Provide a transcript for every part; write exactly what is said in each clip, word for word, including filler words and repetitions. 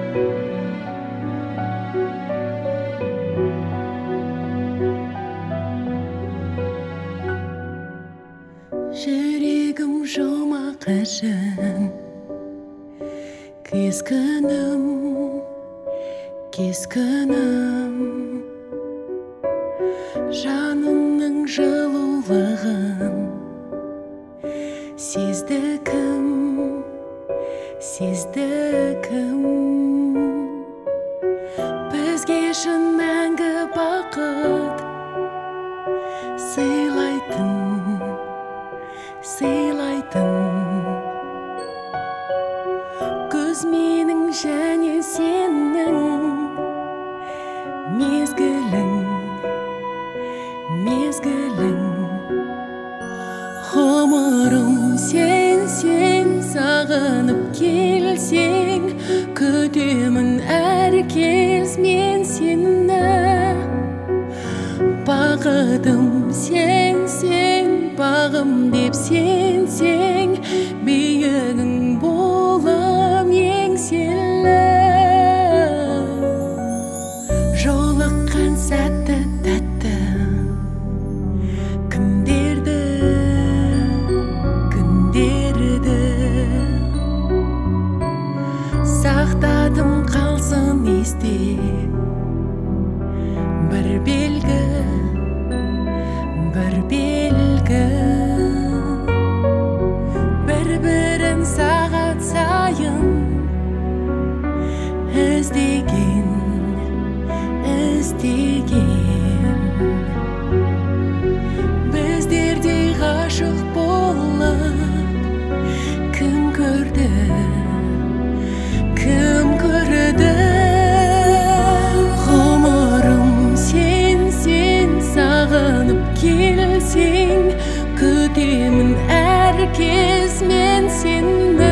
Жүрегім жұмақашын, кескінім, кескінім, жанымның жылулығын сезді кім, сезді кім. Бізге шын мәңгі бақыт сыйлайтын, сыйлайтын. Күз менің және сенің мезгілің, мезгілің. Ғұмырым сен, сен сағынып келсең, күтемін әр кез мен сені. Бақытым сен, сен бағым деп сенсең, биігің болам еңселі. Жолыққан сәтті тәтті күндерді, күндерді сақтадым қалсын есте бір белгі, бір белгі. Бір-бірін сағат сайын іздеген, іздеген. Біздердей ғашық болып кім көрді, кім көрді. Ғұмырым сен, сен сағынып келсең, күтемін әр кез мен сені.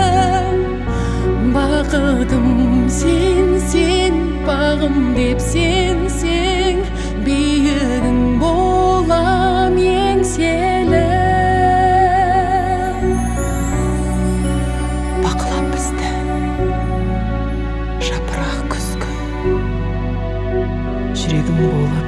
Бақытым сен, сен бағым деп сенсең, биігің болам еңселі. Бақылап бізді жапырақ күзгі, жүрегім болып